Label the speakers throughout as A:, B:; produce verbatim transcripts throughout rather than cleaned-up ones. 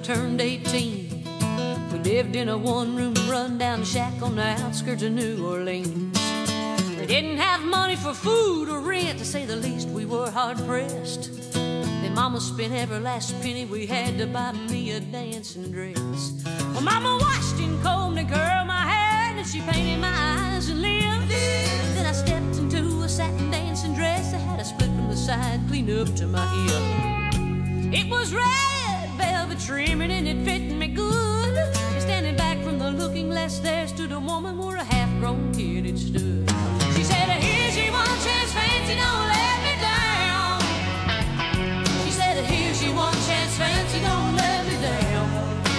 A: turned eighteen. We lived in a one-room rundown shack on the outskirts of New Orleans. We didn't have money for food or rent, to say the least. We were hard-pressed. Then Mama spent every last penny we had to buy me a dancing dress. Well, Mama washed and combed and curled my hair, and she painted my eyes and lips. Then I stepped into a satin dancing dress that had a split from the side clean up to my hip. It was red velvet trimming and it fit me good. And standing back from the looking glass there stood a woman where a half-grown kid had stood. She said, here's your one chance, fancy, don't let me down. She said, here's your one chance, fancy, don't let me down.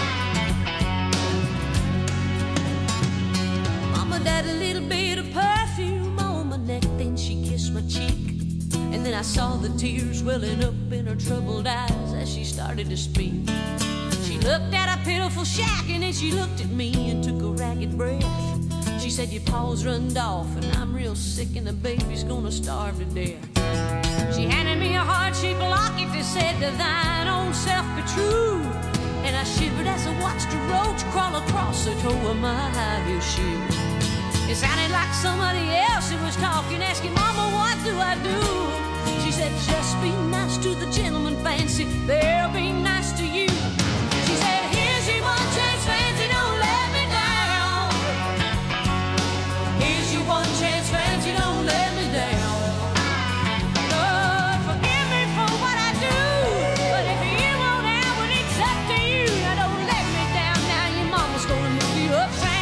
A: Mama died a little bit of perfume on my neck, then she kissed my cheek. And then I saw the tears welling up in her troubled eyes as she started to speak. She looked at a pitiful shack and then she looked at me and took a ragged breath. She said, your paws runned off and I'm real sick and the baby's gonna starve to death. She handed me a heart-shaped locket that said, to thine own self be true. And I shivered as I watched a roach crawl across the toe of my high-heel shoe. It sounded like somebody else who was talking, asking, Mama, what do I do? She said, just be nice to the gentleman, fancy, they'll be nice to you. She said, here's your one chance, fancy, don't let me down. Here's your one chance, fancy, don't let me down. Lord, forgive me for what I do, but if you won't have it, it's up to you. Now don't let me down, now your mama's gonna move you uptown.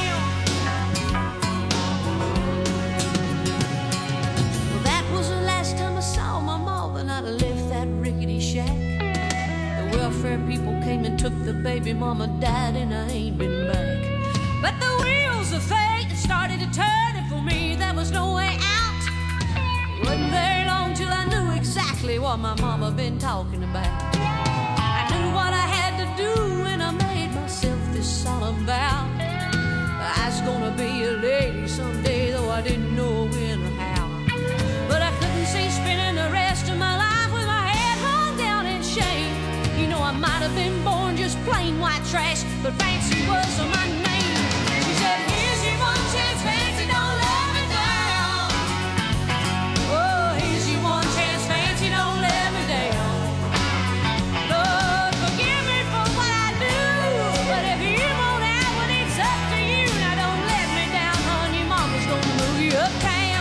A: Well, that was the last time I saw my mom, and I'd left that rickety shack. The welfare people came and took the baby, mama died and I ain't been back. But the wheels of fate started to turn, and for me there was no way out. It wasn't very long till I knew exactly what my mama been talking about. I knew what I had to do and I made myself this solemn vow. I was gonna be a lady someday, though I didn't know when or how. But I couldn't see spending the rest of my life with my head hung down in shame. You know, I might have been born just plain white trash, but fancy was my name. She said, here's your one chance, fancy, don't let me down. Oh, here's your one chance, fancy, don't let me down. Lord, forgive me for what I do, but if you won't have it, it's up to you. Now don't let me down, honey, mama's gonna move you uptown.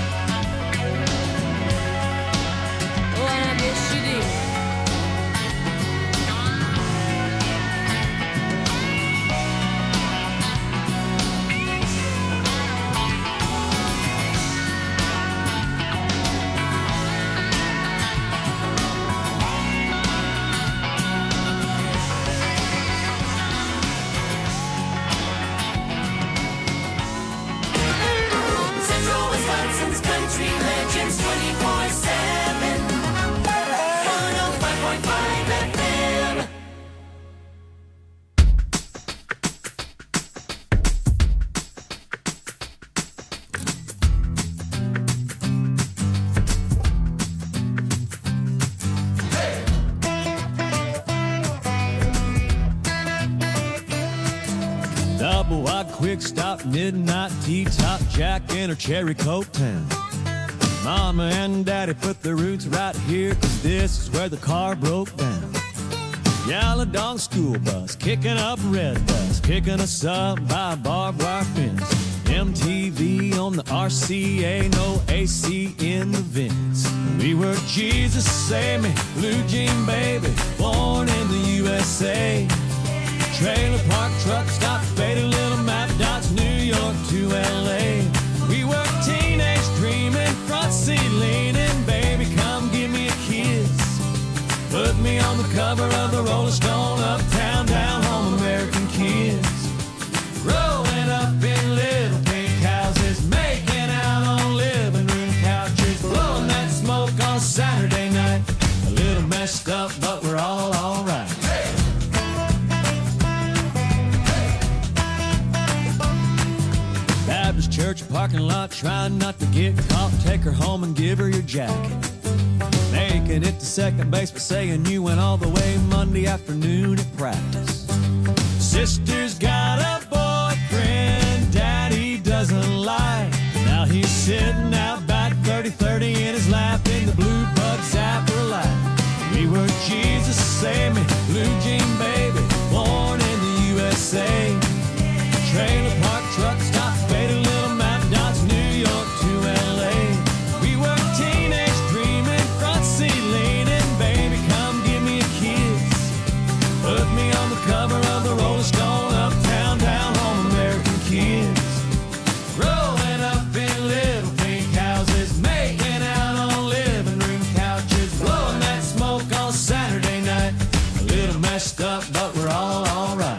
A: Oh, and I guess she did.
B: Central Wisconsin's country legends twenty-four seven. one oh five point five F M.
C: Double wide quick stop, midnight tea top, Jack in her cherry coke town. Mama and Daddy put their roots right here, cause this is where the car broke down. Yellow dog school bus, kicking up red bus, kicking us up by a barbed wire fence. M T V on the R C A, no A C in the vents. We were Jesus Save Me, Blue Jean Baby, born in the U S A. Trailer park truck stop, faded little map dots, New York to L A. We were teenage dreaming, front seat leaning, baby come give me a kiss. Put me on the cover of the Rolling Stone, uptown, down home, American kids. Rolling up in little pink houses, making out on living room couches, blowing that smoke on Saturday night. A little messed up, but we're all alright. Baptist church parking lot, trying not to get caught. Take her home and give her your jacket. Making it to second base, but saying you went all the way Monday afternoon at practice. Sister's got a boyfriend, Daddy doesn't lie. Now he's sitting out back thirty thirty in his lap in the blue bug zapper light. We were Jesus, save me, blue jean baby, born in the U S A. Trailer park truck stop, faded little map dots, New York to L A. We were teenage dreaming, front seat leaning, baby come give me a kiss. Put me on the cover of the Rolling Stone, uptown, down home, American kids. Growing up in little pink houses, making out on living room couches, blowing that smoke on Saturday night. A little messed up, but we're all alright.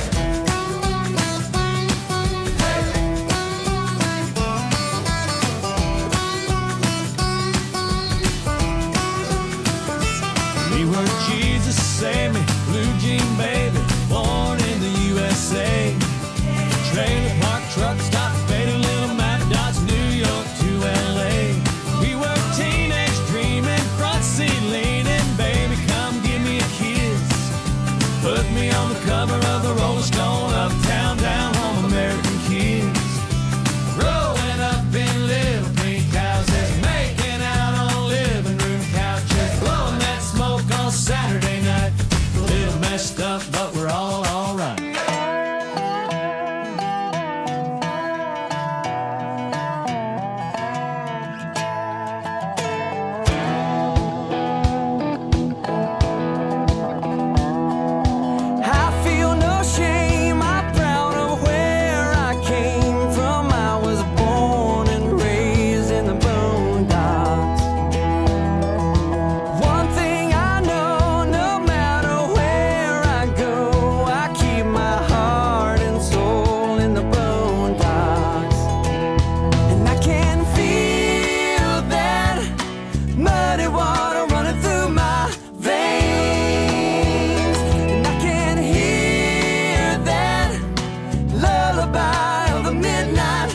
C: We were Jesus, save me, blue jean baby, born in the U S A. Trailer park truck stop, faded little map dots, New York to L A. We were teenage dreaming, front seat leaning, baby come give me a kiss. Put me on the cover of the Rolling Stone, uptown, down home, American kids. Growing up in little pink houses, making out on living room couches, blowing that smoke on Saturday night. A little messed up, but we're all alright.
D: I feel no shame, I'm proud of where I came from. I was born and raised in the boondocks. One thing I know, no matter where I go, I keep my heart and soul in the boondocks. And I can feel that muddy water running through my veins. And I can hear that lullaby of the midnight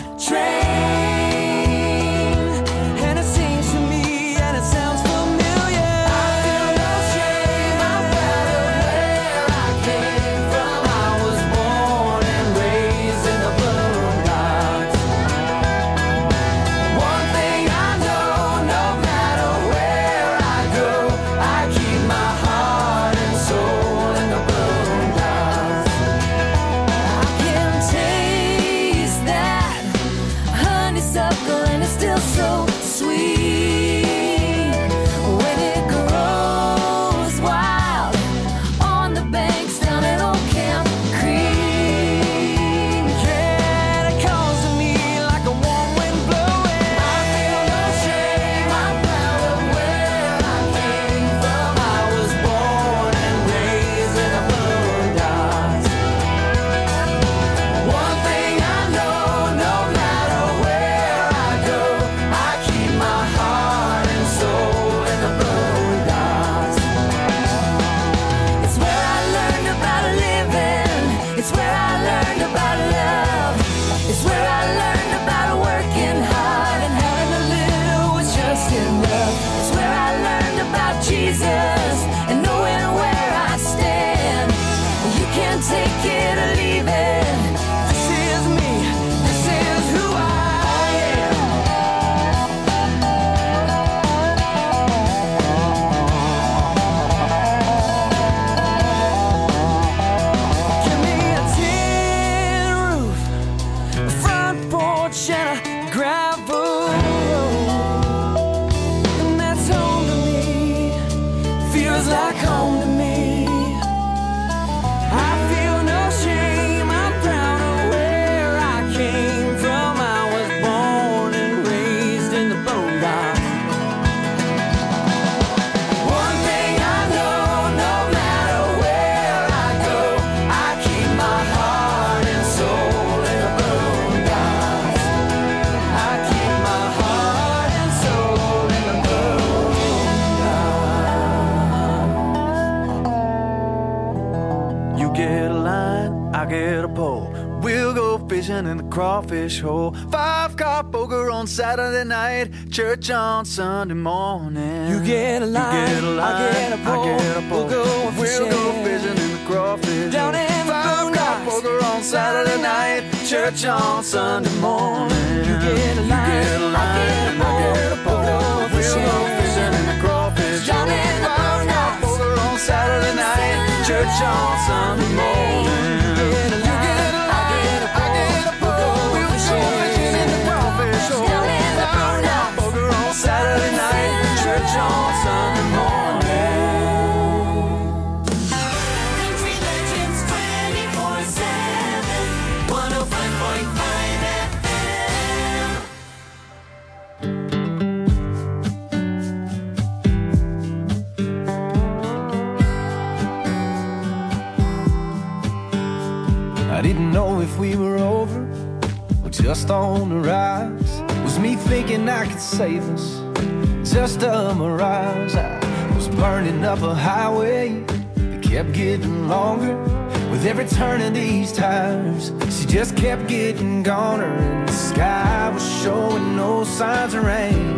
D: train. And it sings to me and it sounds familiar. I feel no shame, I'm proud of where I came from. I was born and raised in the boondocks. One thing I know, no matter where I go, I keep my heart and soul in the boondocks. I can taste that honeysuckle and it's still so sweet when it grows wild on the banks down at Old Camp Creek. Yeah, it calls to me like a warm wind blowing. I feel no shame, I'm proud of where I came from. I was born and raised in the boondocks. One thing I know, no matter where I go, I keep my heart and soul in the boondocks. It's where I learned about living. It's where I learned about love. It's where I learned about working hard and having a little was just enough. It's where I learned about Jesus and knowing where I stand. You can't take it or leave it. This is me. This is who I am. Give me a tin roof, a front porch and a gravel road, and that's home to me. Feels like home to me. I feel no shame, I'm proud of where I came from. I was born and raised in the boondocks. One thing I know, no matter where I go, I keep my heart and soul in the boondocks. I keep my heart and soul in the boondocks. You get a line, I get a pole. We'll go fishing in the crawfish hole. Five car poker on Saturday night, church on Sunday morning. You get a line, you get a line, I get a pole. I get a pole. We'll go fishing, we'll go fishing in the crawfish down hole. In the Five car poker on Saturday night, church on Sunday morning. You get a line, you get a line, I get a pole. We'll go fishing in the crawfish. Johnny in the Burnouts. Poker on Saturday night, church on Sunday morning. You get a line, I get a pole. I get a pole. We'll go fishing in the crawfish. Johnny in the Burnouts. Poker on Saturday night, church on Sunday morning.
B: Country Legends twenty-four seven, one oh five point five F M.
D: I didn't know if we were over or just on the rise. Was me thinking I could save us, just a mirage. I was burning up a highway that kept getting longer. With every turn of these tires, she just kept getting goner. And the sky was showing no signs of rain.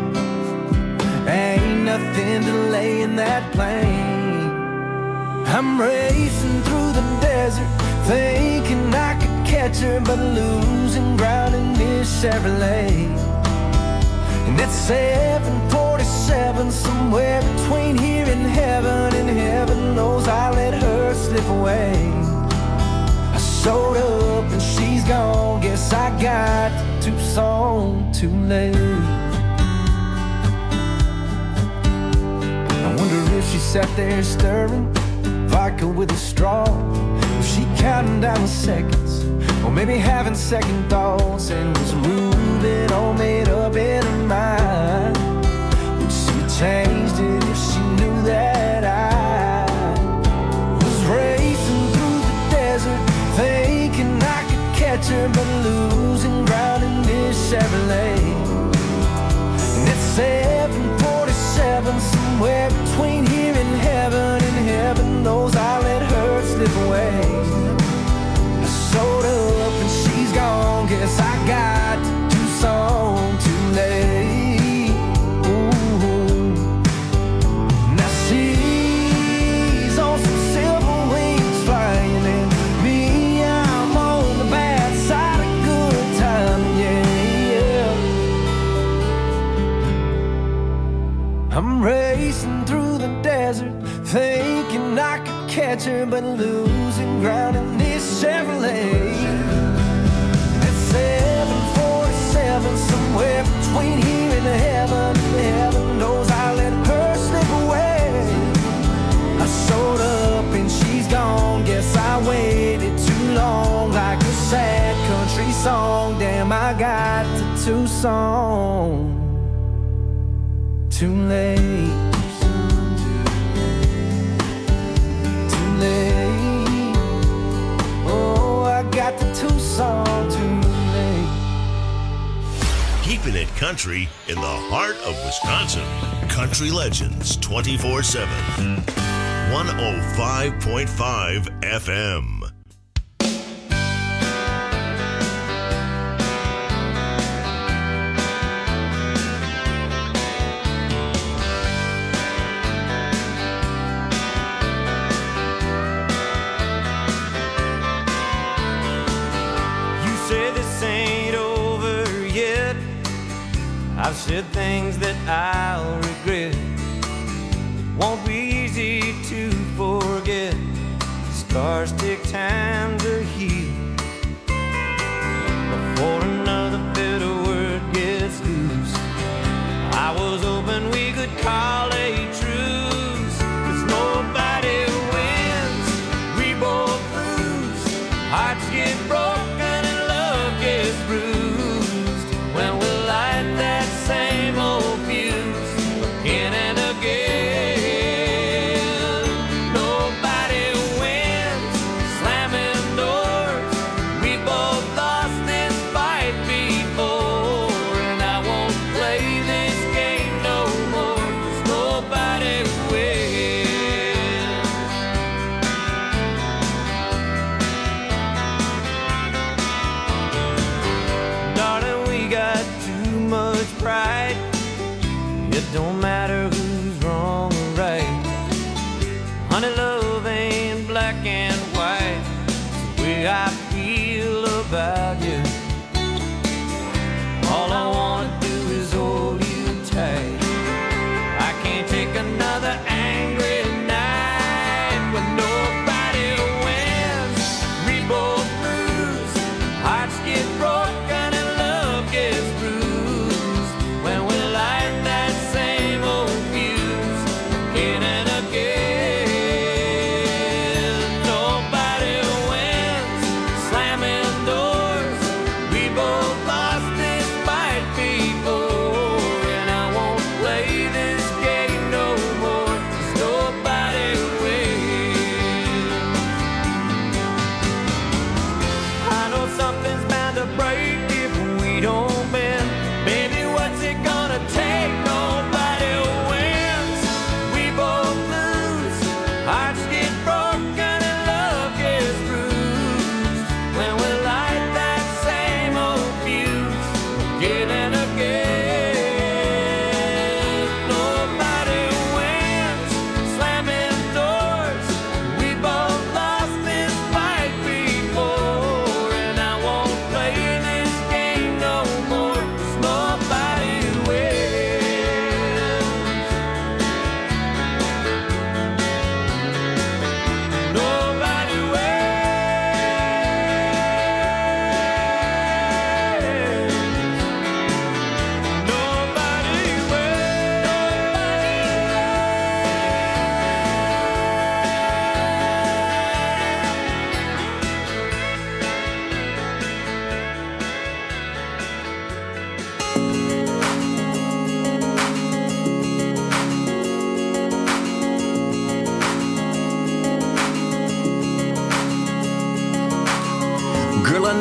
D: Ain't nothing delaying that plane. I'm racing through the desert, thinking I could catch her, but losing ground in this Chevrolet. And at seven forty-seven, somewhere between here and heaven, and heaven knows I let her slip away. I showed up and she's gone, guess I got to Tucson too late. I wonder if she sat there stirring vodka with a straw. Was she counting down the seconds, or maybe having second thoughts, and was moving all made up in her mind? Would she have changed it if she knew that I was racing through the desert, thinking I could catch her, but losing ground in this Chevrolet? And it's seven forty-seven, somewhere between here and heaven, and heaven knows I let her slip away. I showed up and she's gone, guess I got to Tucson too late. Ooh. Now she's on some silver wings flying, and me, I'm on the bad side of good time, yeah, yeah. I'm racing through the desert, thinking I could catch her, but losing ground in this Chevrolet. At seven forty-seven, somewhere between here and heaven, heaven knows I let her slip away. I showed up and she's gone, guess I waited too long, like a sad country song. Damn, I got to Tucson too late. Oh, I got the Tucson too late.
E: Keeping it country in the heart of Wisconsin. Country Legends twenty-four seven. one oh five point five F M.
F: I've said things that I'll regret. It won't be easy to forget. Scars take time to heal before another bitter word gets loose. I was hoping we could call a truce, 'cause nobody wins, we both lose. Hearts get broken and love gets bruised when we light that same old fuse again and again. Nobody wins, slamming doors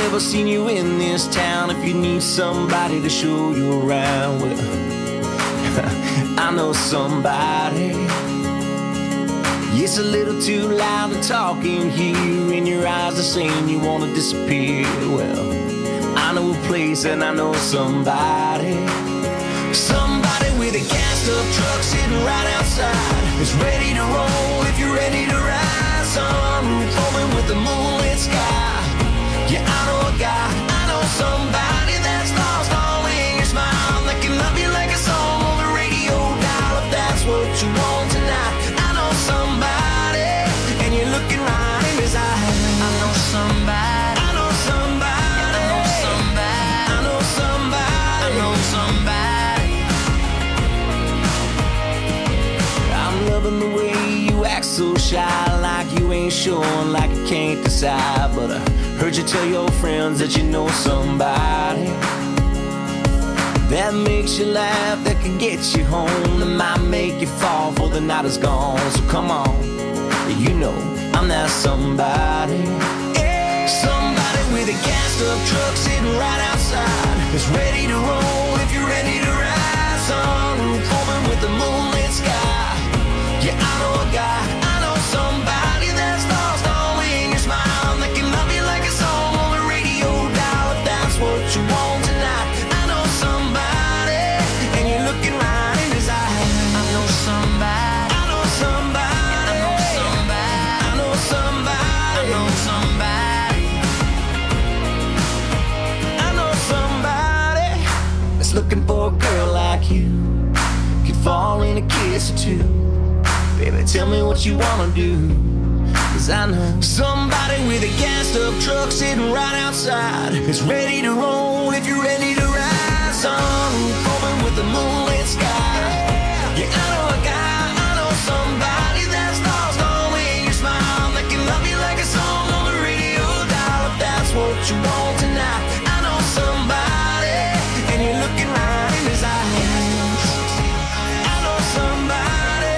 F: never seen you in this town. If you need somebody to show you around, well, I know somebody. It's a little too loud to talk in here, and your eyes are saying you wanna disappear. Well, I know a place and I know somebody. Somebody with a gassed up truck sitting right outside. It's ready to roll if you're ready to ride. Sunroof open with the moonlit sky. Yeah, I know a guy, I know somebody that's lost all in your smile. That can love you like a song on the radio dial. If that's what you want tonight, I know somebody, and you're looking right in his eyes. I know somebody, I know somebody, I know somebody, I know somebody, I know somebody. I'm loving the way you act so shy, like you ain't sure, like you can't decide. But I heard you tell your friends that you know somebody that makes you laugh, that can get you home, that might make you fall before the night is gone. So come on, you know I'm that somebody. Somebody with a gassed up truck sitting right outside. It's ready to roll if you're ready to ride. Sunroof open with the moonlit sky. Yeah, I know a guy, I know somebody that's lost all in your smile. That can love you like a song on the radio dial. If that's what you want tonight, I know somebody, and you're looking right in his eyes. I know somebody, I know somebody, I know somebody, I know somebody, I know somebody, I know somebody that's looking for a girl like you. Could fall in a kiss or two. Baby, tell me what you wanna do, 'cause I know somebody with a gassed up truck sitting right outside. It's ready to roll if you're ready to ride. Sunroof open with the moonlit sky. Yeah, I know a guy, I know somebody that's lost all in your smile. That can love you like a song on the radio dial. If that's what you want tonight, I know somebody, and you're looking right in his eyes. I know somebody,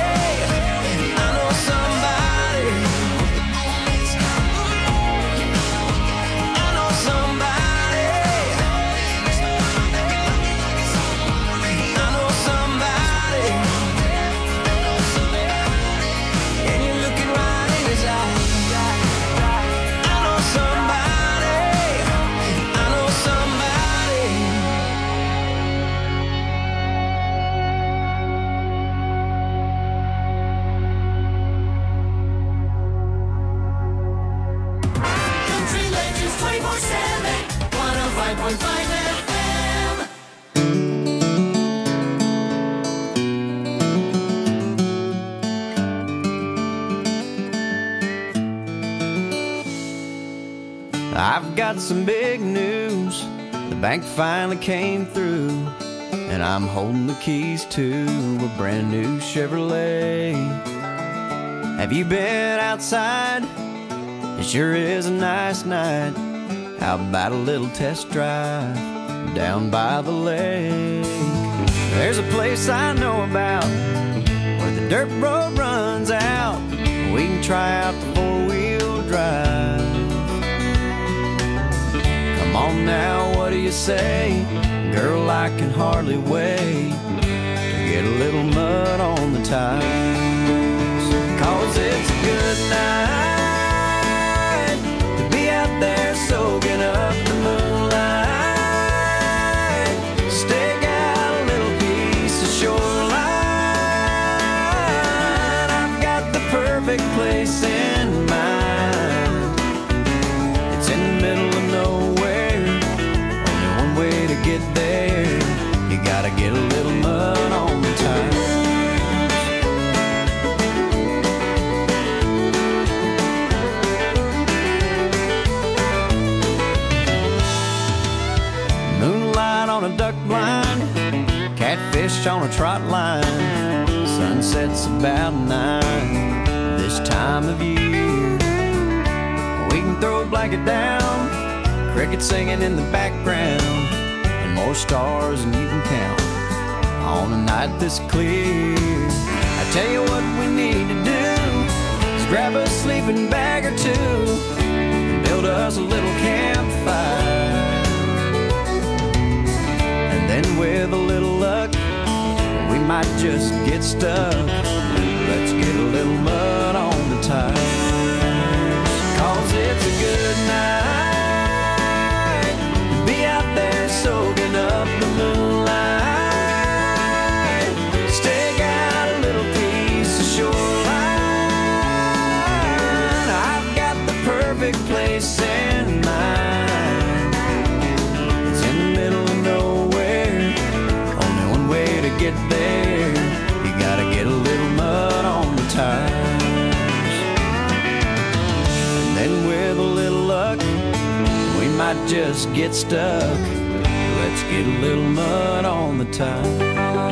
F: I've got some big news. The bank finally came through, and I'm holding the keys to a brand new Chevrolet. Have you been outside? It sure is a nice night. How about a little test drive down by the lake? There's a place I know about where the dirt road runs out. We can try out the four-wheel drive. Come on now, what do you say? Girl, I can hardly wait to get a little mud on the tires. 'Cause it's a good night to be out there soaking up the moonlight. Stake out a little piece of shoreline. I've got the perfect place in mind. It's in the middle of nowhere, only one way to get there. You gotta get a little mud on the tires. Moonlight on a duck blind, catfish on a trot line. Sunset's about nine this time of year. We can throw a blanket down, crickets singing in the background, and more stars than you can count on a night this clear. I tell you what we need to do is grab a sleeping bag or two and build us a little campfire.
C: with a little luck, we might just get stuck. Let's get a little mud on the tires, 'cause it's a good night to be out there soaking up the moonlight. Stake out a little piece of shoreline. I've got the perfect place in mind. It's in the middle of nowhere, only one way to get there. You gotta get a little mud on the tires. And then with a little luck, we might just get stuck. Let's get a little mud on the tires.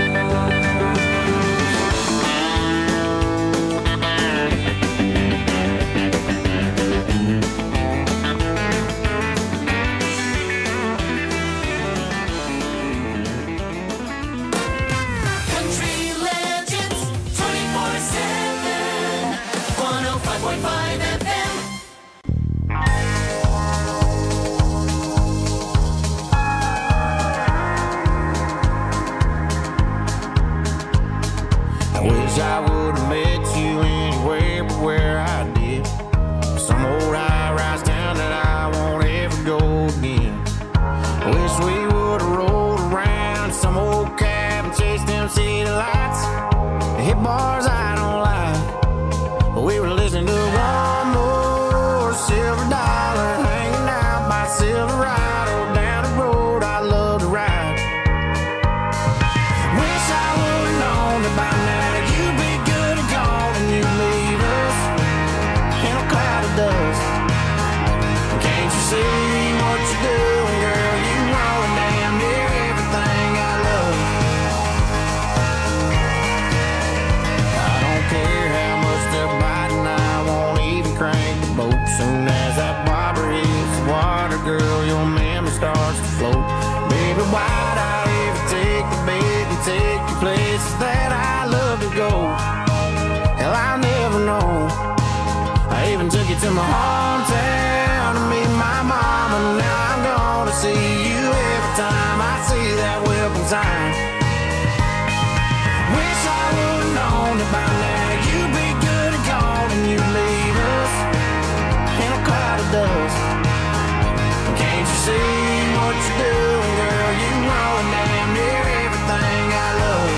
B: Country Legends twenty-four seven, one oh five point five F M.
F: I wish I would have met you anywhere but where I did. Some old high-rise town that I won't ever go again. I wish we would have rolled around some old cab and chased them city lights. They hit bars I don't like, but we were listening to one more silver dollar, hanging out by Silverado down the road I love to ride. Wish I would have known that by now you'd be good and gone and you'd leave us in a cloud of dust. Can't you see what you're doing, girl? You ruin damn near everything I love. I don't care how much they're biting, I won't even crank the boat. Soon as that bobber hits the water, girl, your memory starts to float. Baby, why'd I ever take the bait and take you places that I love to go? Hell, I'll never know. I even took you to my hometown to meet my mama. Now I'm gonna see you every time I see that welcome sign. Wish I would've known that by now you'd be good and gone and you'd leave us in a cloud of dust. Can't you see what you're doing, girl? You ruin damn near everything I love.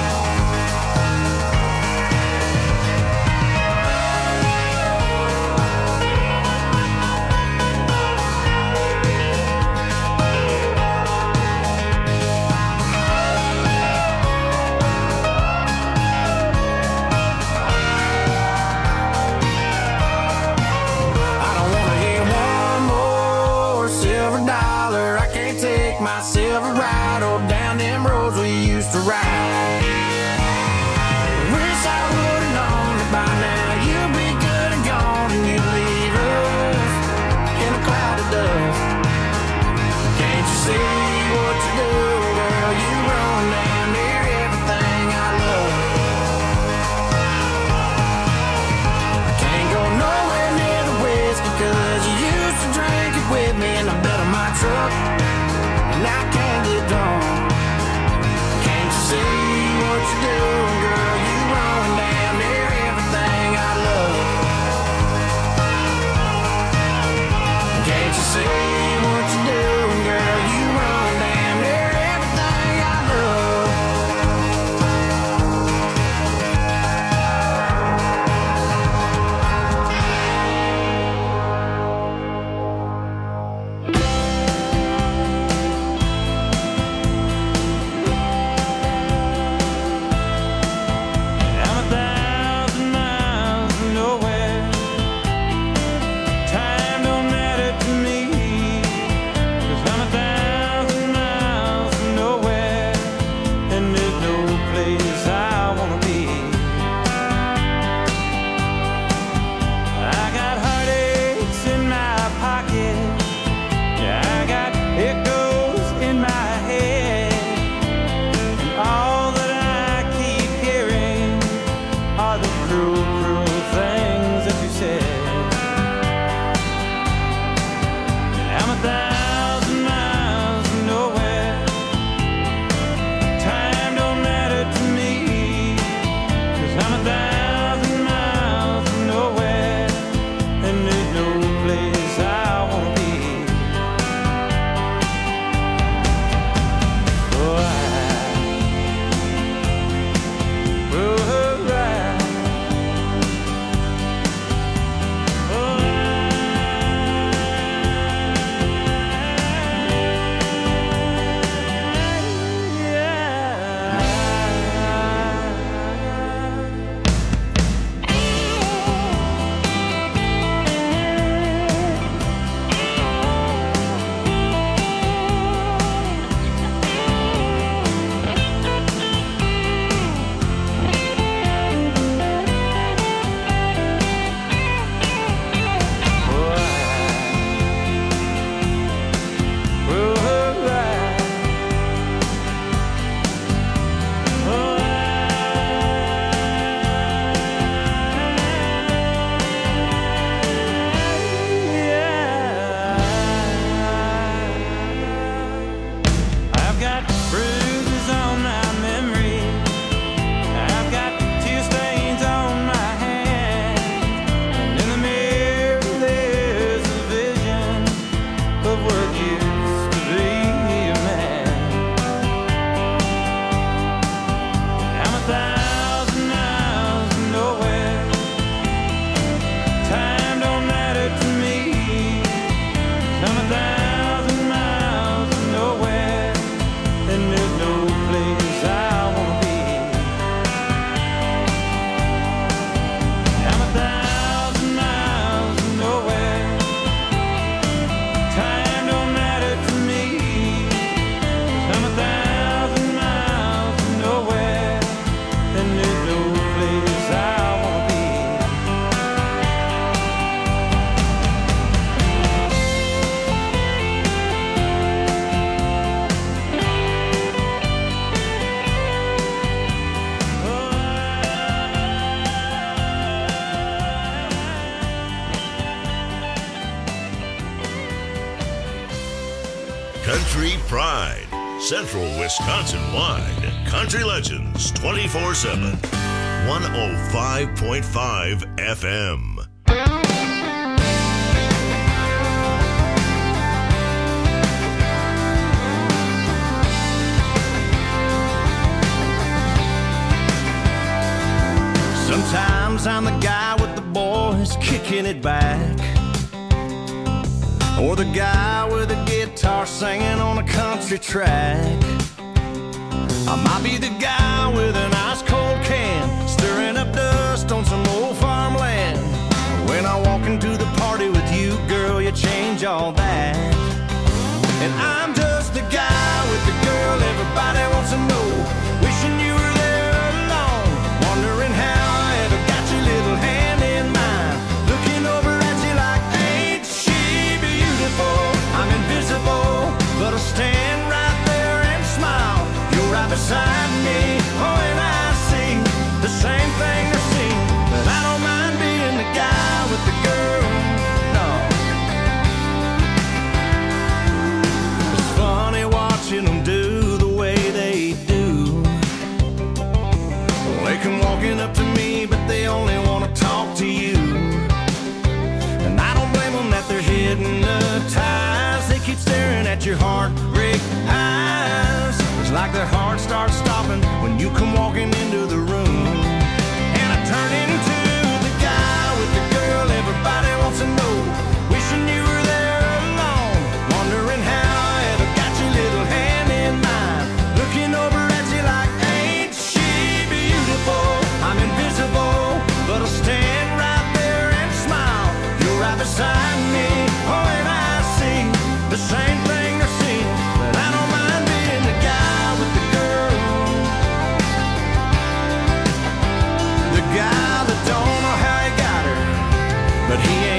F: I don't wanna hear one more silver dollar. I can't take my Silverado down them roads we used to ride. Wish I would've known that by now you'd be good and gone and you'd leave us in a cloud of dust. Can't you see what you're doing, girl? You run down near everything I love. I can't go nowhere near the whiskey 'cause you used to drink it with me in the bed of my truck, and I can't get drunk. Can't you see there's no place I wanna be. I'm a thousand miles from nowhere. Time don't matter to me. I'm a thousand miles from nowhere, and there's no place I wanna be.
E: Country Pride, Central Wisconsin wide. Country Legends twenty-four seven. one oh five point five F M.
G: Sometimes I'm the guy with the boys kicking it back, or the guy with a guitar singing on a country track. I might be the guy with an ice cold can, stirring up dust on some old farmland. When I walk into the party with you, girl, you change all that. And I'm just the guy with the girl everybody wants to know, wishing you were there alone, wondering how I ever got your little hand in mine, looking over at you like, ain't she beautiful? I'm invisible, but I'll stand right there and smile. You're right beside me, oh, and I see the same thing they're seeing. But I don't mind being the guy with the girl, no. It's funny watching them do the way they do. They come walking up to me, but they only want to talk to you. And I don't blame them that they're hypnotized. They keep staring at your heartbreak eyes. It's like their heart starts stopping when you come walking into the room. And I turn into the guy with the girl everybody wants to know, wishing you were there alone, wondering how I ever got your little hand in mine, looking over at you like, ain't she beautiful? I'm invisible, but I'll stand right there and smile. You're right beside me, oh, and I see the same thing they're seeing. But I don't mind being the guy with the girl, the guy that don't know how he got her, but he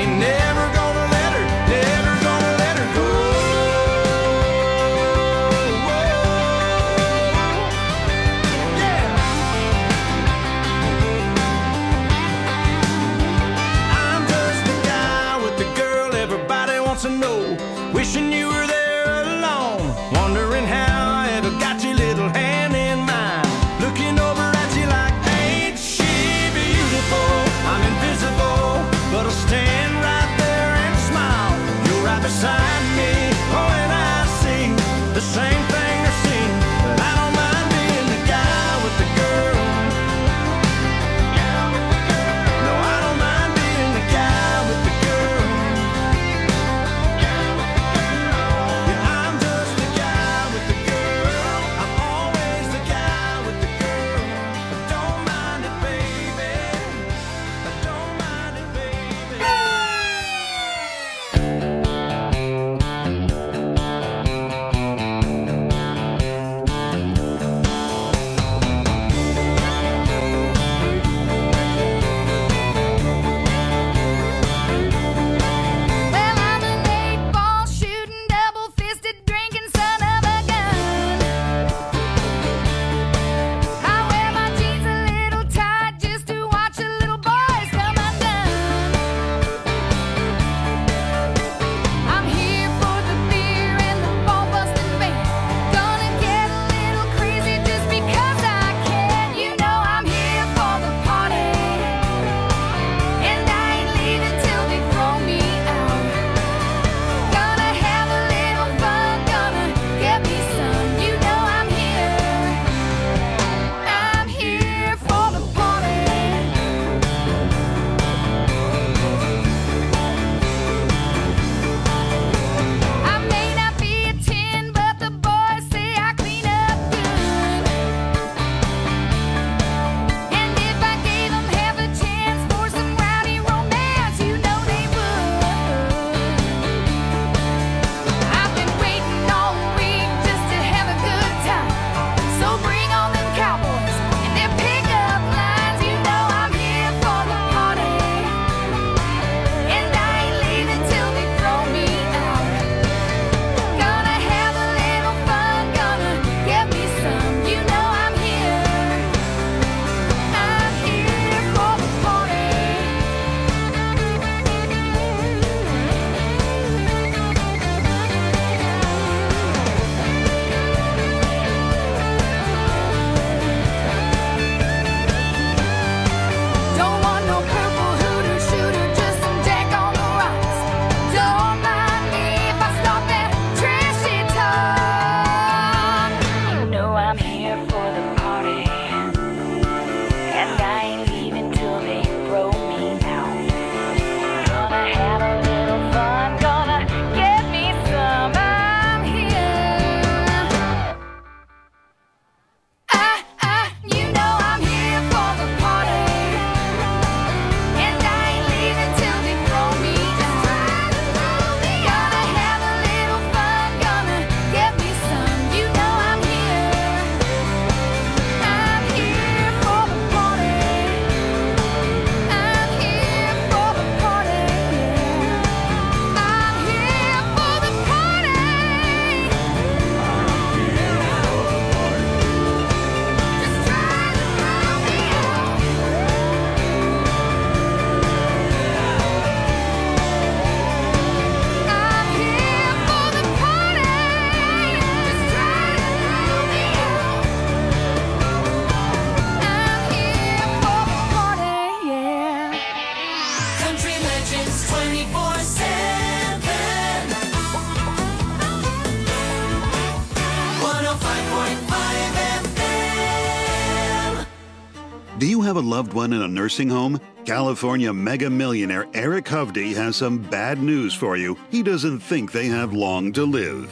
H: Do you have a loved one in a nursing home? California mega millionaire Eric Hovde has some bad news for you. He doesn't think they have long to live.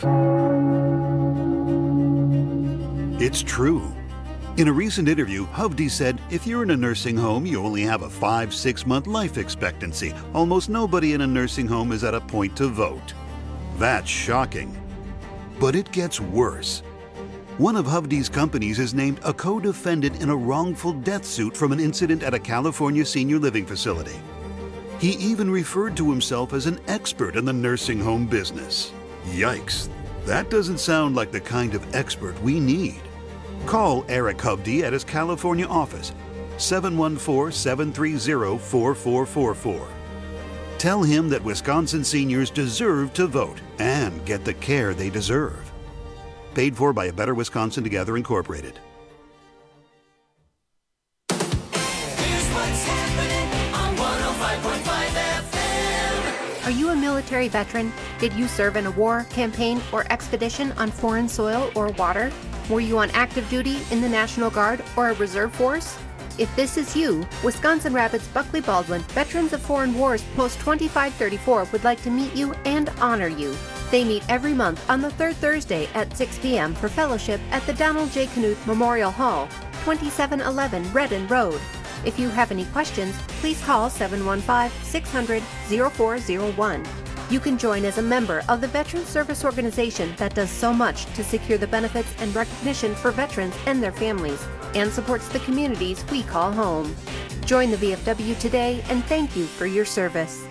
H: It's true. In a recent interview, Hovde said, if you're in a nursing home, you only have a five, six month life expectancy. Almost nobody in a nursing home is at a point to vote. That's shocking. But it gets worse. One of Hovde's companies is named a co-defendant in a wrongful death suit from an incident at a California senior living facility. He even referred to himself as an expert in the nursing home business. Yikes, that doesn't sound like the kind of expert we need. Call Eric Hovde at his California office, seven one four, seven three zero, four four four four. Tell him that Wisconsin seniors deserve to vote and get the care they deserve. Paid for by A Better Wisconsin Together, Incorporated.
B: Here's what's happening on one oh five point five F M.
I: Are you a military veteran? Did you serve in a war, campaign, or expedition on foreign soil or water? Were you on active duty in the National Guard or a reserve force? If this is you, Wisconsin Rapids Buckley Baldwin Veterans of Foreign Wars Post twenty-five thirty-four would like to meet you and honor you. They meet every month on the third Thursday at six p.m. for fellowship at the Donald J. Knuth Memorial Hall, twenty-seven eleven Redden Road. If you have any questions, please call seven one five, six hundred, oh four oh one. You can join as a member of the Veteran Service Organization that does so much to secure the benefits and recognition for veterans and their families, and supports the communities we call home. Join the V F W today, and thank you for your service.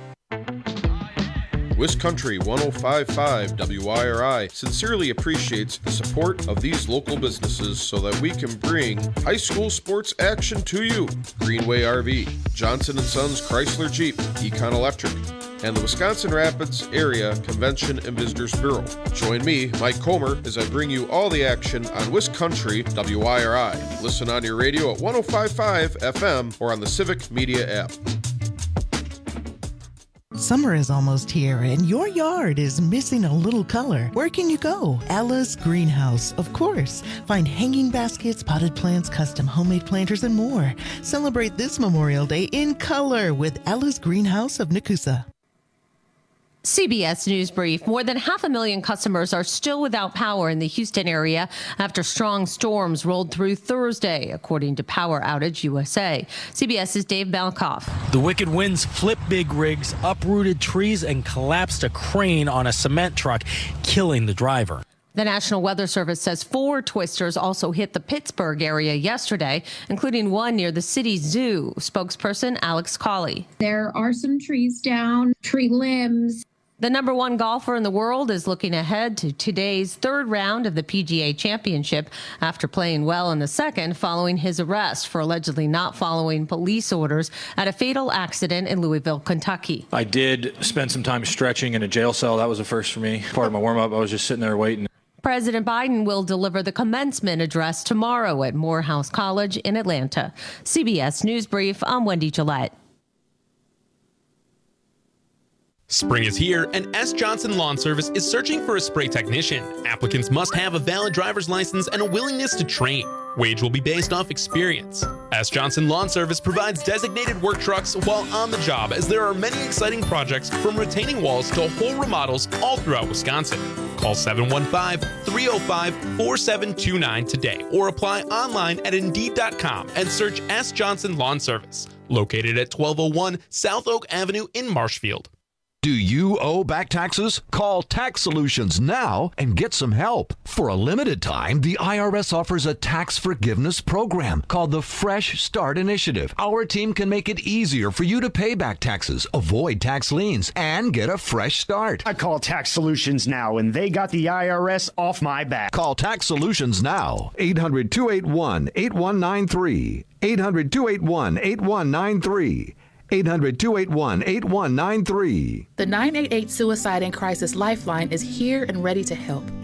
J: Wiscountry one oh five point five W I R I sincerely appreciates the support of these local businesses so that we can bring high school sports action to you. Greenway R V, Johnson and Sons Chrysler Jeep, Econ Electric, and the Wisconsin Rapids Area Convention and Visitors Bureau. Join me, Mike Comer, as I bring you all the action on Wiscountry W I R I. Listen on your radio at one oh five point five F M or on the Civic Media app.
K: Summer is almost here and your yard is missing a little color. Where can you go? Ella's Greenhouse, of course. Find hanging baskets, potted plants, custom homemade planters, and more. Celebrate this Memorial Day in color with Ella's Greenhouse of Nakusa.
L: C B S News Brief. More than half a million customers are still without power in the Houston area after strong storms rolled through Thursday, according to Power Outage U S A. CBS's Dave Malkoff.
M: The wicked winds flipped big rigs, uprooted trees, and collapsed a crane on a cement truck, killing the driver.
L: The National Weather Service says four twisters also hit the Pittsburgh area yesterday, including one near the city zoo. Spokesperson Alex Colley.
N: There are some trees down, tree limbs.
L: The number one golfer in the world is looking ahead to today's third round of the P G A Championship after playing well in the second following his arrest for allegedly not following police orders at a fatal accident in Louisville, Kentucky.
O: I did spend some time stretching in a jail cell. That was a first for me. Part of my warm-up, I was just sitting there waiting.
L: President Biden will deliver the commencement address tomorrow at Morehouse College in Atlanta. C B S News Brief, I'm Wendy Gillette.
P: Spring is here, and S. Johnson Lawn Service is searching for a spray technician. Applicants must have a valid driver's license and a willingness to train. Wage will be based off experience. S. Johnson Lawn Service provides designated work trucks while on the job, as there are many exciting projects from retaining walls to whole remodels all throughout Wisconsin. Call seven one five, three oh five, four seven two nine today or apply online at Indeed dot com and search S. Johnson Lawn Service, located at twelve oh one South Oak Avenue in Marshfield.
Q: Do you owe back taxes? Call Tax Solutions now and get some help. For a limited time, the I R S offers a tax forgiveness program called the Fresh Start Initiative. Our team can make it easier for you to pay back taxes, avoid tax liens, and get a fresh start.
R: I call Tax Solutions now, and they got the I R S off my back.
Q: Call Tax Solutions now. eight hundred, two eight one, eight one nine three. eight hundred, two eight one, eight one nine three. eight hundred, two eight one, eight one nine three.
S: The nine eight eight Suicide and Crisis Lifeline is here and ready to help.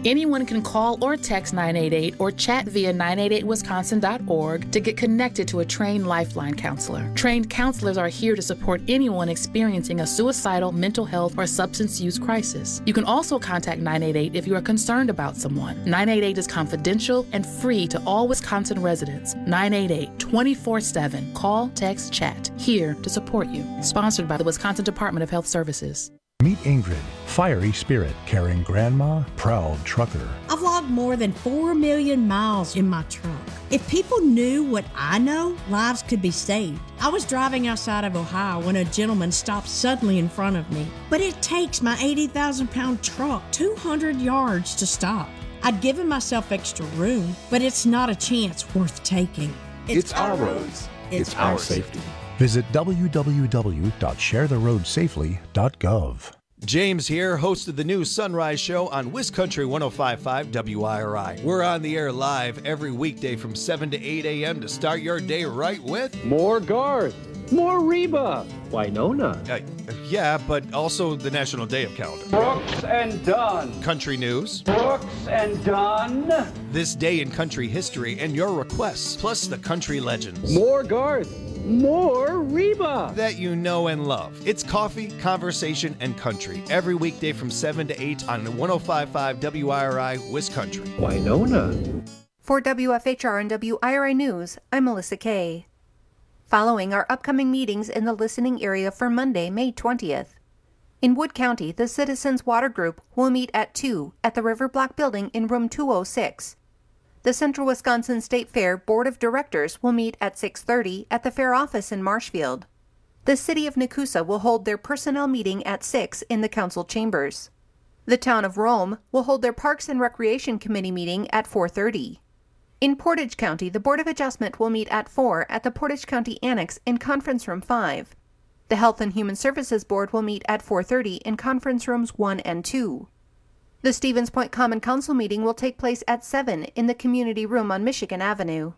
S: Anyone can call or text nine eight eight or chat via nine eight eight wisconsin dot org to get connected to a trained Lifeline counselor. Trained counselors are here to support anyone experiencing a suicidal, mental health, or substance use crisis. You can also contact nine eight eight if you are concerned about someone. nine eight eight is confidential and free to all Wisconsin residents. nine eight eight, twenty-four seven. Call, text, chat. Here to support you. Sponsored by the Wisconsin Department of Health Services.
T: Meet Ingrid, fiery spirit, caring grandma, proud trucker.
U: I've logged more than four million miles in my truck. If people knew what I know, lives could be saved. I was driving outside of Ohio when a gentleman stopped suddenly in front of me. But it takes my eighty thousand pound truck two hundred yards to stop. I'd given myself extra room, but it's not a chance worth taking.
T: It's, it's our roads. It's, it's our safety. Visit w w w dot share the road safely dot gov.
V: James here, host of the new Sunrise Show on WisCountry one oh five point five W I R I. We're on the air live every weekday from seven to eight a.m. to start your day right with...
W: More Garth, more Reba, Winona.
V: Uh, yeah, but also the National Day of Calendar.
W: Brooks and Dunn.
V: Country News.
W: Brooks and Dunn.
V: This Day in Country History and your requests, plus the country legends.
W: More Garth. More Reba
V: that you know and love. It's coffee, conversation, and country every weekday from seven to eight on one oh five point five W I R I WisCountry.
W: Winona.
I: For W F H R and W I R I News, I'm Melissa Kay. Following our upcoming meetings in the listening area for Monday, May twentieth. In Wood County, the Citizens Water Group will meet at two at the River Block Building in room two oh six. The Central Wisconsin State Fair Board of Directors will meet at six thirty at the fair office in Marshfield. The City of Nakusa will hold their personnel meeting at six in the council chambers. The Town of Rome will hold their Parks and Recreation Committee meeting at four thirty. In Portage County, the Board of Adjustment will meet at four at the Portage County Annex in Conference Room five. The Health and Human Services Board will meet at four thirty in Conference Rooms one and two. The Stevens Point Common Council meeting will take place at seven in the Community Room on Michigan Avenue.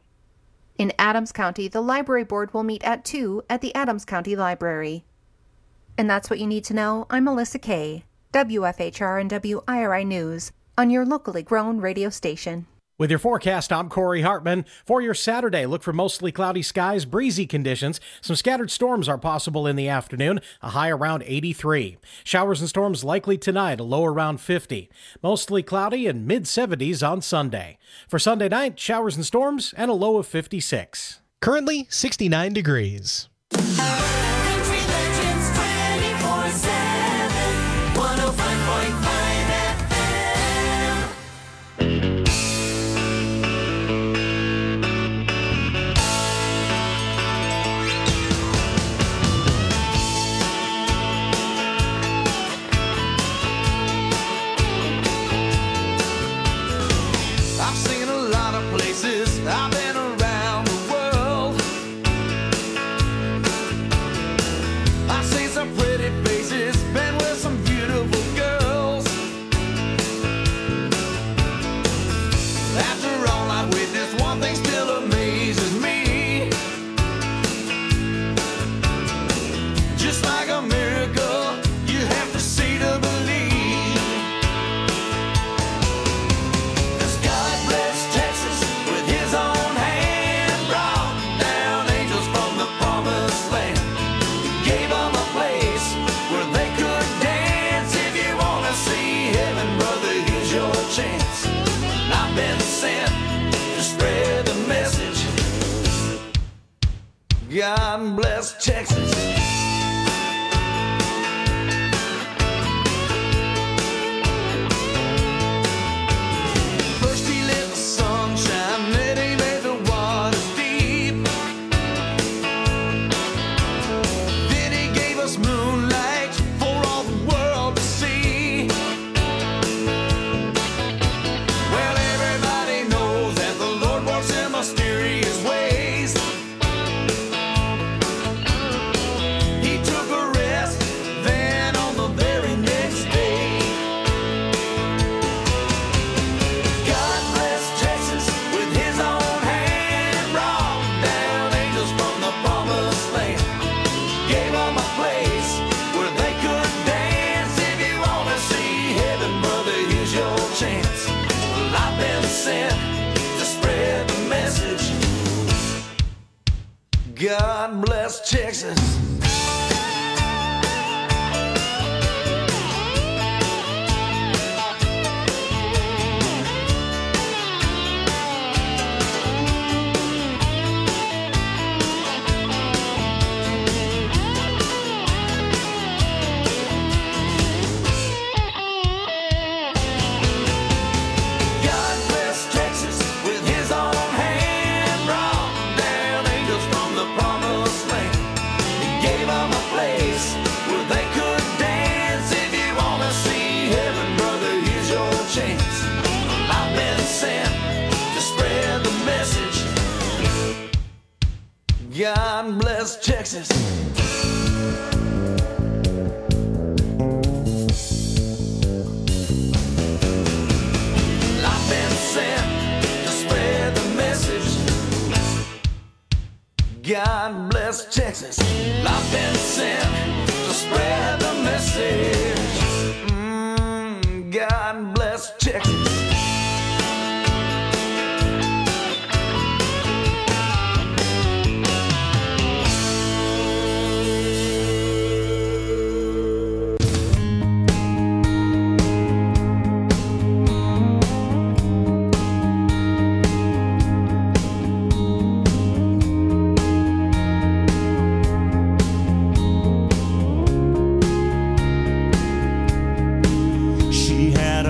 I: In Adams County, the Library Board will meet at two at the Adams County Library. And that's what you need to know. I'm Melissa Kay, W F H R and W I R I News, on your locally grown radio station.
X: With your forecast, I'm Corey Hartman. For your Saturday, look for mostly cloudy skies, breezy conditions. Some scattered storms are possible in the afternoon, a high around eighty-three. Showers and storms likely tonight, a low around fifty. Mostly cloudy and mid seventies on Sunday. For Sunday night, showers and storms and a low of fifty-six.
Y: Currently sixty-nine degrees.
B: Country Legends twenty-four seven, one oh five point five F M.
G: I've seen a lot of places, I've been around the world. I've seen some pretty faces, been with some beautiful girls. After all I've witnessed, one thing still amazes me. Just like a miracle, you have to see to believe. Chance. I've been sent to spread the message. God bless Texas. First he let the sun shine, then he made the waters deep. Then he gave us moonlight for all the world to see. Mysterious ways. God bless Texas. God bless Texas. I've been sent to spread the message. God bless Texas. I've been sent to spread the message. Mm, God bless Texas.
A: She had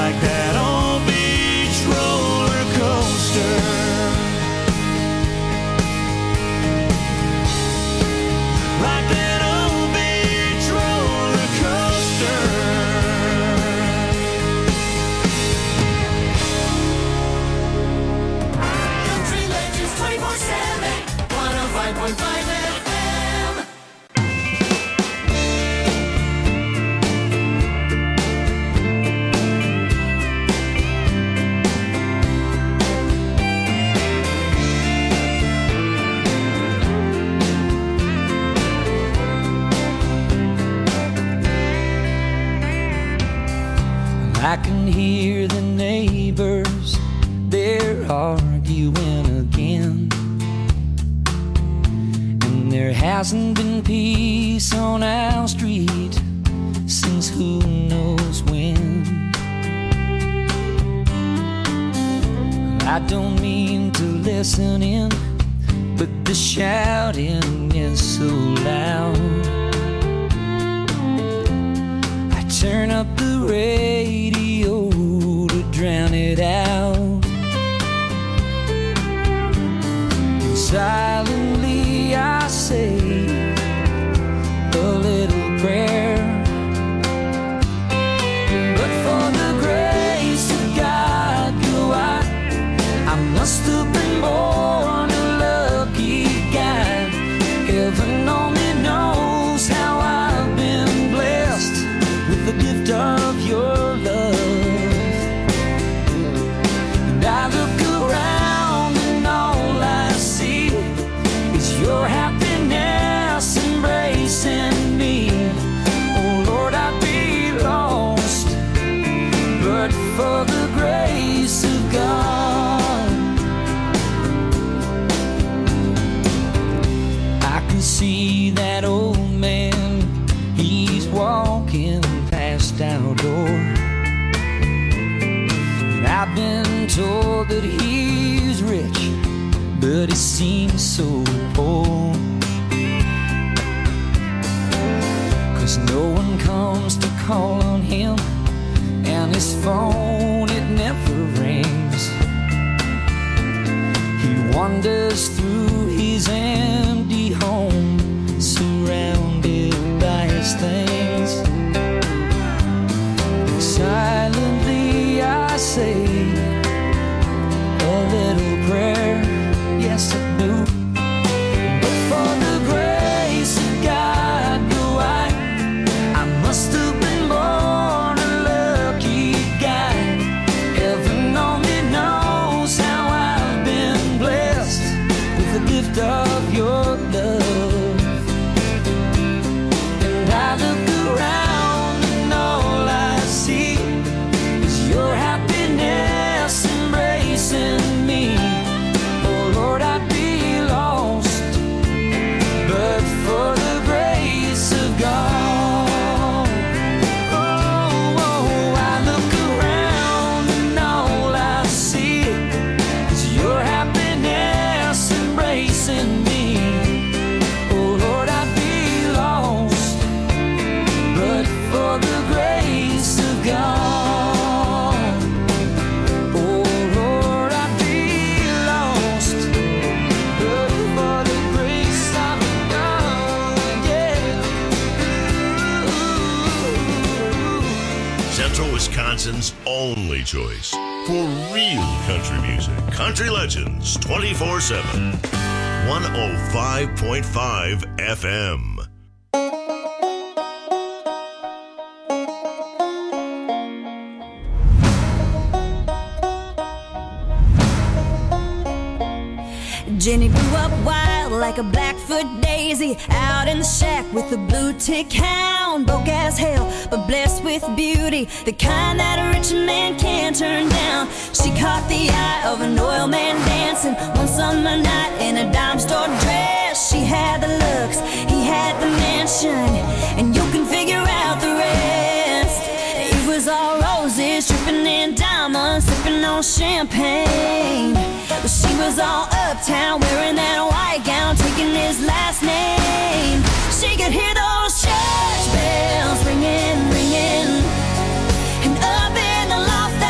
G: like that old beach roller coaster. Like that old beach roller coaster.
B: Country Legends twenty-four seven, one oh five point five F M.
A: I can hear the neighbors, they're arguing again. And there hasn't been peace on our street since who knows when. I don't mean to listen in, but the shouting is so loud. I turn up the radio to drown it out. And silently I say a little prayer. But for the grace of God, go I, I must have been born a lucky guy. Heaven only knows how I've been blessed with the gift of your love. And I look around and all I see is your happiness embracing me. Oh Lord, I'd be lost but for the grace of God. I can see that old man, he's walking past our door. And I've been told that he's rich, but he seems so poor. 'Cause no one comes to call on him, and his phone, it never rings. He wanders through his empty home, surrounded by his things. Silently I say a little prayer, yes I do. But for the grace of God, go I, I must have been born a lucky guy. Heaven only knows how I've been blessed with the gift of your love. And I look around and all I see is your happiness embracing me. Oh Lord, I'd be lost but for the grace of God. Oh, oh, I look around and all I see is your happiness embracing me. Oh Lord, I'd be lost but for the grace of God. Oh Lord, I'd be lost but for the grace of God. Yeah.
C: Central Wisconsin's only choice for real country music. Country Legends twenty-four seven. one oh five point five F M.
D: Jenny grew up wild like a Blackfoot daisy, out in the shack with a blue tick hound. Broke as hell, but blessed with beauty, the kind that a rich man can't turn down. She caught the eye of an oil man dancing one summer night in a dime store dress. She had the looks, he had the mansion, and you can figure out the rest. It was all roses, dripping in diamonds, sipping on champagne. But she was all uptown, wearing that white gown, taking his last name. She could hear those church bells ringing, ringing, and up in the loft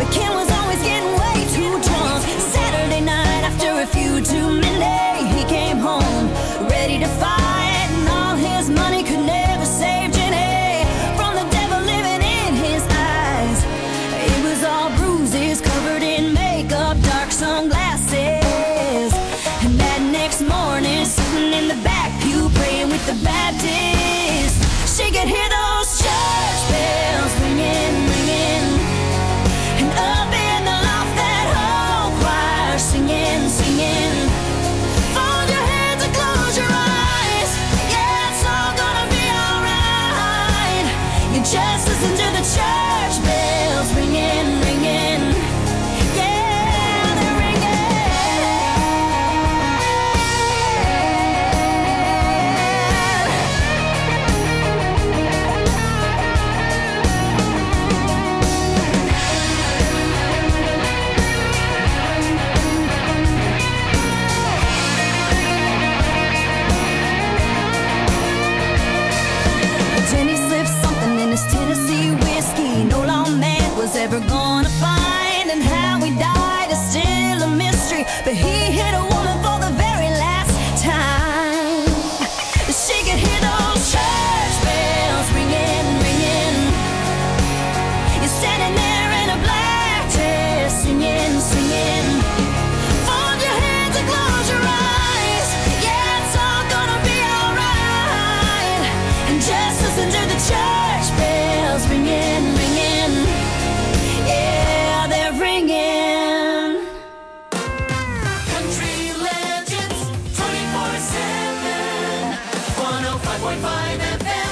D: Ken was always getting way too drunk. Saturday night after a few too many, he came home ready to fight, and all his money could never save Jenny from the devil living in his eyes. It was all bruises, covered in makeup, dark sunglasses. And that next morning, sitting in the back pew praying with the Baptist, she could hear those church bells ringing, ringing. And up in the loft, that whole choir singing, singing. Fold your hands and close your eyes. Yeah, it's all gonna be alright. You just listen to the church bells ringing, ringing. Yeah, they're ringing. Jenny slipped something in his Tennessee whiskey no lawman was ever gonna find, and how he died is still a mystery, but he hit a woman for the very last time. She could hear those church bells ringing, ringing. You're standing there in a black dress, singing, singing. Fold your hands and close your eyes. Yeah, it's all gonna be alright. And just listen to the church bells ringing, ringing. Yeah, they're ringing.
B: Country Legends twenty-four seven, one oh five point five F M.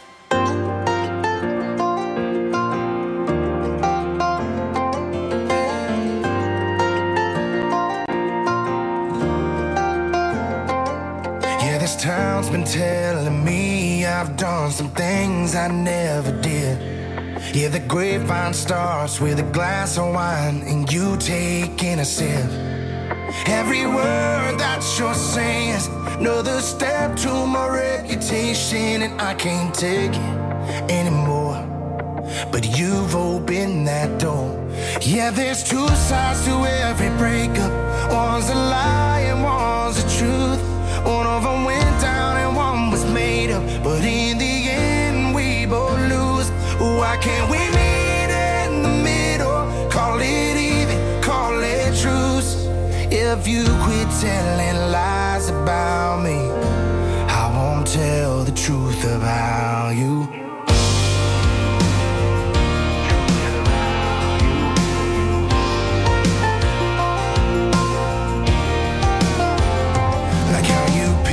E: Yeah, this town's been telling me I've done some things I never did. Yeah, the grapevine starts with a glass of wine and you taking a sip. Every word that you're saying is another step to my reputation, and I can't take it anymore. But you've opened that door. Yeah, there's two sides to every breakup. One's a lie and one's the truth. One of them went down and one was made up, but in the end we both lose. Why can't we meet in the middle? Call it even, call it truce. If you quit telling lies about me, I won't tell the truth about you.